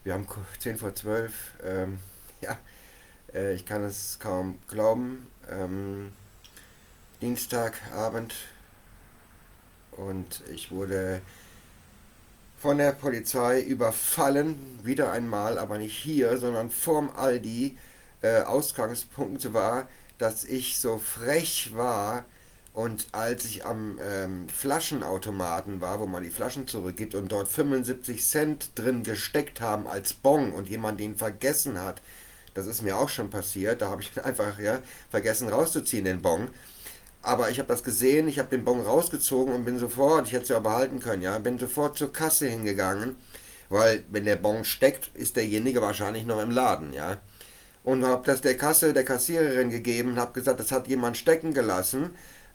Wir haben 10 vor 12. Ja, ich kann es kaum glauben. Dienstagabend und ich wurde von der Polizei überfallen. Wieder einmal, aber nicht hier, sondern vorm Aldi. Ausgangspunkt war, dass ich so frech war und als ich am Flaschenautomaten war, wo man die Flaschen zurückgibt und dort 75 Cent drin gesteckt haben als Bon und jemand den vergessen hat, das ist mir auch schon passiert, da habe ich einfach ja, vergessen rauszuziehen, den Bon. Aber ich habe das gesehen, ich habe den Bon rausgezogen und bin sofort, ich hätte es ja behalten können, ja, bin sofort zur Kasse hingegangen, weil wenn der Bon steckt, ist derjenige wahrscheinlich noch im Laden, ja. Und habe das der Kasse, der Kassiererin gegeben und habe gesagt, das hat jemand stecken gelassen.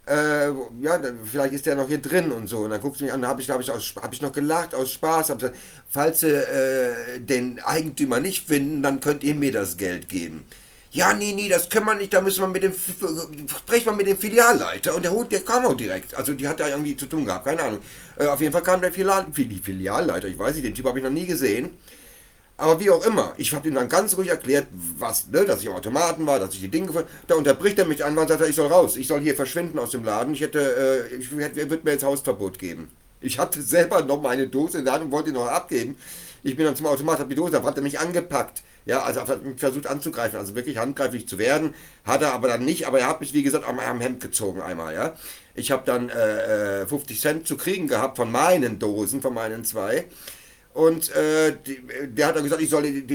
Ja, vielleicht ist der noch hier drin und so. Und dann guckt sie mich an, da hab ich noch gelacht aus Spaß. Hab gesagt, falls Sie den Eigentümer nicht finden, dann könnt ihr mir das Geld geben. Ja, nee, nee, das können wir nicht, da müssen wir sprechen wir mit dem Filialleiter. Und der kam auch direkt. Also die hat da irgendwie zu tun gehabt, keine Ahnung. Auf jeden Fall kam der Filialleiter, ich weiß nicht, den Typ habe ich noch nie gesehen. Aber wie auch immer, ich habe ihm dann ganz ruhig erklärt, was, ne, dass ich am Automaten war, dass ich die Dinge gefunden. Da unterbricht er mich an und sagt, ich soll raus, ich soll hier verschwinden aus dem Laden. Er wird mir jetzt Hausverbot geben. Ich hatte selber noch meine Dose in der Hand und wollte ihn noch abgeben. Ich bin dann zum Automat, habe die Dose, da hat er mich angepackt. Ja, also hat mich versucht anzugreifen, also wirklich handgreiflich zu werden. Hat er aber dann nicht, aber er hat mich, wie gesagt, am Hemd gezogen einmal, ja. Ich habe dann 50 Cent zu kriegen gehabt von meinen Dosen, von meinen zwei. Und der hat dann gesagt,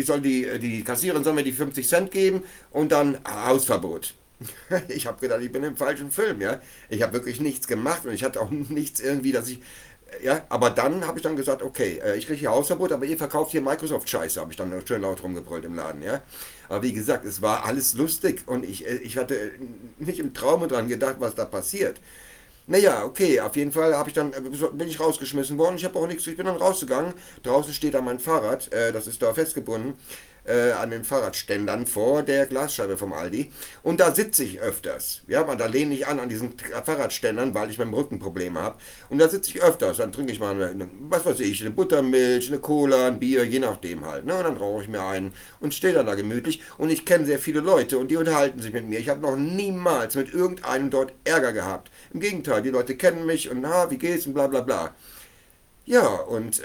die Kassiererin soll mir die 50 Cent geben und dann Hausverbot. Ich habe gedacht, ich bin im falschen Film, ja. Ich habe wirklich nichts gemacht und ich hatte auch nichts irgendwie, dass ich, ja, aber dann habe ich dann gesagt, okay, ich kriege hier Hausverbot, aber ihr verkauft hier Microsoft-Scheiße, habe ich dann schön laut rumgebrüllt im Laden, ja. Aber wie gesagt, es war alles lustig und ich hatte nicht im Traum dran gedacht, was da passiert. Naja, okay, auf jeden Fall bin ich rausgeschmissen worden. Ich habe auch nichts, ich bin dann rausgegangen. Draußen steht da mein Fahrrad, das ist da festgebunden, an den Fahrradständern vor der Glasscheibe vom Aldi. Und da sitze ich öfters. Ja, da lehne ich an diesen Fahrradständern, weil ich mit dem Rücken Probleme habe. Und da sitze ich öfters. Dann trinke ich mal, was weiß ich, eine Buttermilch, eine Cola, ein Bier, je nachdem halt. Ne? Und dann rauche ich mir einen und stehe dann da gemütlich. Und ich kenne sehr viele Leute und die unterhalten sich mit mir. Ich habe noch niemals mit irgendeinem dort Ärger gehabt. Im Gegenteil, die Leute kennen mich und wie geht's und bla bla bla. Ja, und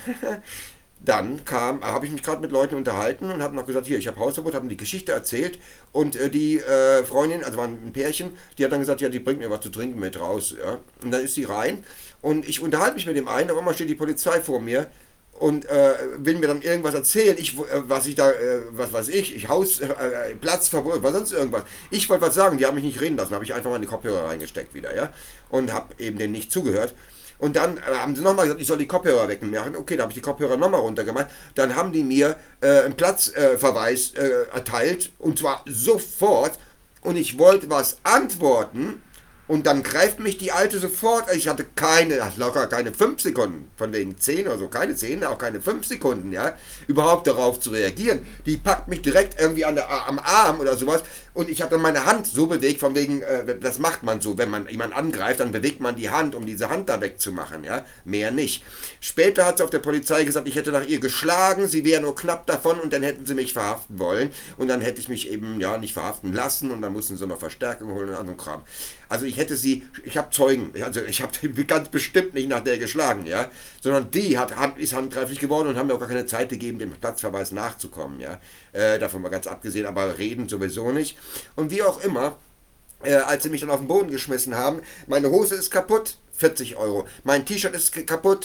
dann habe ich mich gerade mit Leuten unterhalten und habe noch gesagt, hier, ich habe Hausverbot, habe mir die Geschichte erzählt und die Freundin, also war ein Pärchen, die hat dann gesagt, ja, die bringt mir was zu trinken mit raus. Ja. Und dann ist sie rein und ich unterhalte mich mit dem einen, auf einmal steht die Polizei vor mir und will mir dann irgendwas erzählen, was ich da, was weiß ich Platzverbot, was sonst irgendwas. Ich wollte was sagen, die haben mich nicht reden lassen, habe ich einfach mal in die Kopfhörer reingesteckt wieder, ja, und habe eben denen nicht zugehört. Und dann haben sie nochmal gesagt, ich soll die Kopfhörer wegmachen. Okay, da habe ich die Kopfhörer nochmal runtergemacht. Dann haben die mir einen Platzverweis erteilt. Und zwar sofort. Und ich wollte was antworten. Und dann greift mich die Alte sofort. Ich hatte locker keine 5 Sekunden, von wegen 10 oder so, keine 10, auch keine 5 Sekunden, ja, überhaupt darauf zu reagieren. Die packt mich direkt irgendwie am Arm oder sowas und ich habe dann meine Hand so bewegt, von wegen, das macht man so, wenn man jemanden angreift, dann bewegt man die Hand, um diese Hand da wegzumachen, ja, mehr nicht. Später hat sie auf der Polizei gesagt, ich hätte nach ihr geschlagen, sie wäre nur knapp davon und dann hätten sie mich verhaften wollen und dann hätte ich mich eben, ja, nicht verhaften lassen und dann mussten sie noch Verstärkung holen und anderen Kram. Also ich habe Zeugen, also ich habe ganz bestimmt nicht nach der geschlagen, ja, sondern ist handgreiflich geworden und haben mir auch gar keine Zeit gegeben, dem Platzverweis nachzukommen, ja, davon mal ganz abgesehen, aber reden sowieso nicht. Und wie auch immer, als sie mich dann auf den Boden geschmissen haben, meine Hose ist kaputt, 40 Euro, mein T-Shirt ist kaputt,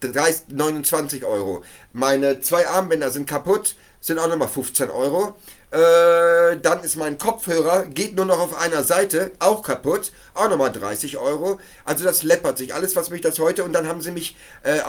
29 Euro, meine zwei Armbänder sind kaputt, sind auch nochmal 15 Euro. Dann ist mein Kopfhörer, geht nur noch auf einer Seite, auch kaputt, auch nochmal 30 Euro. Also das läppert sich, alles was mich das heute, und dann haben sie mich,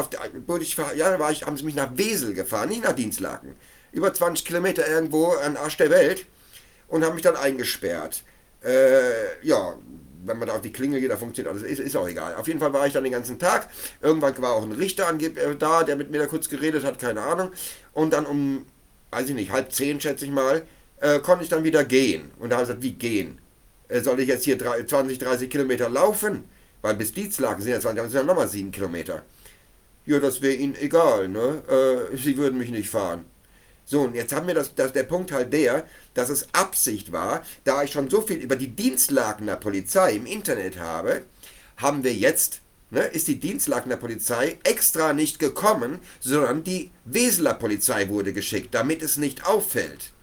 haben sie mich nach Wesel gefahren, nicht nach Dienstlaken. Über 20 Kilometer irgendwo an Arsch der Welt und haben mich dann eingesperrt. Ja, wenn man da auf die Klingel geht, da funktioniert alles, ist auch egal. Auf jeden Fall war ich dann den ganzen Tag. Irgendwann war auch ein Richter da, der mit mir da kurz geredet hat, keine Ahnung. Und dann weiß ich nicht, halb 10 schätze ich mal, konnte ich dann wieder gehen. Und da habe ich gesagt, wie gehen? Soll ich jetzt hier 20, 30 Kilometer laufen? Weil bis Dienstlaken sind ja 20, das sind ja nochmal 7 Kilometer. Ja, das wäre ihnen egal, ne? Sie würden mich nicht fahren. So, und jetzt haben wir der Punkt halt der, dass es Absicht war, da ich schon so viel über die Dienstlagen der Polizei im Internet habe, haben wir jetzt, ne, ist die Dienstlagen der Polizei extra nicht gekommen, sondern die Weseler Polizei wurde geschickt, damit es nicht auffällt.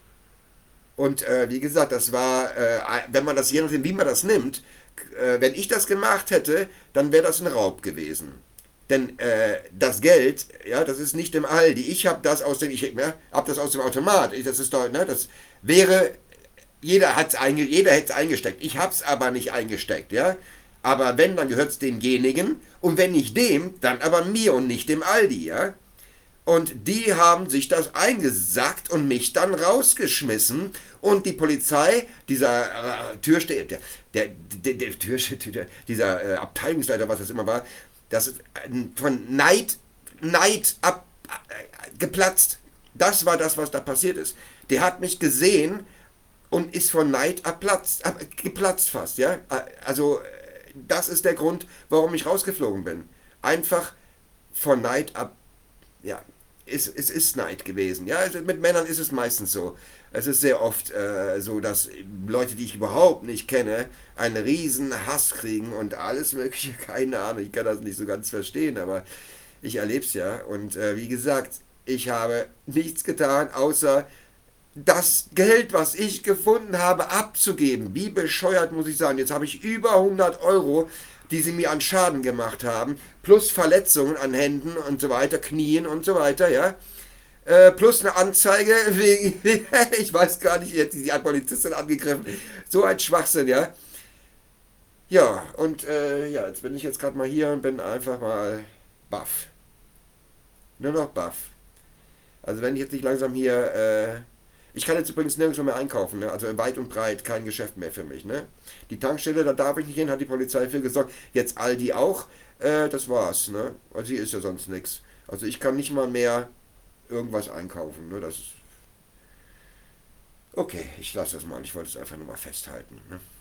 Und wie gesagt, das war, wenn man das, je nachdem, wie man das nimmt, wenn ich das gemacht hätte, dann wäre das ein Raub gewesen. Denn das Geld, ja, das ist nicht im Aldi. Ich habe das aus dem, hab das aus dem Automat. Das ist doch, ne, das wäre, jeder hätte es eingesteckt. Ich habe es aber nicht eingesteckt, ja. Aber wenn, dann gehört es demjenigen. Und wenn nicht dem, dann aber mir und nicht dem Aldi, ja. Und die haben sich das eingesackt und mich dann rausgeschmissen. Und die Polizei, dieser Türsteher, der Türsteher, dieser Abteilungsleiter, was das immer war, das ist von Neid geplatzt. Das war das, was da passiert ist. Der hat mich gesehen und ist von Neid geplatzt fast, ja. Also das ist der Grund, warum ich rausgeflogen bin. Einfach von Neid ab, ja, es ist Neid gewesen. Ja, also mit Männern ist es meistens so. Es ist sehr oft so, dass Leute, die ich überhaupt nicht kenne, einen riesen Hass kriegen und alles Mögliche. Keine Ahnung, ich kann das nicht so ganz verstehen, aber ich erlebe es ja. Und wie gesagt, ich habe nichts getan, außer das Geld, was ich gefunden habe, abzugeben. Wie bescheuert muss ich sagen. Jetzt habe ich über 100 Euro, die sie mir an Schaden gemacht haben, plus Verletzungen an Händen und so weiter, Knien und so weiter, ja. Plus eine Anzeige wegen, ich weiß gar nicht, jetzt die Polizistin angegriffen. So ein Schwachsinn, ja. Ja, und ja, jetzt bin ich jetzt gerade mal hier und bin einfach mal baff. Nur noch baff. Also wenn ich jetzt nicht langsam hier, ich kann jetzt übrigens nirgendwo mehr einkaufen, ne? Also weit und breit kein Geschäft mehr für mich, ne? Die Tankstelle, da darf ich nicht hin, hat die Polizei für gesorgt. Jetzt Aldi auch, das war's, ne? Also hier ist ja sonst nichts. Also ich kann nicht mal mehr irgendwas einkaufen, ne? Das ist, okay, ich lasse das mal. Ich wollte es einfach nur mal festhalten, ne?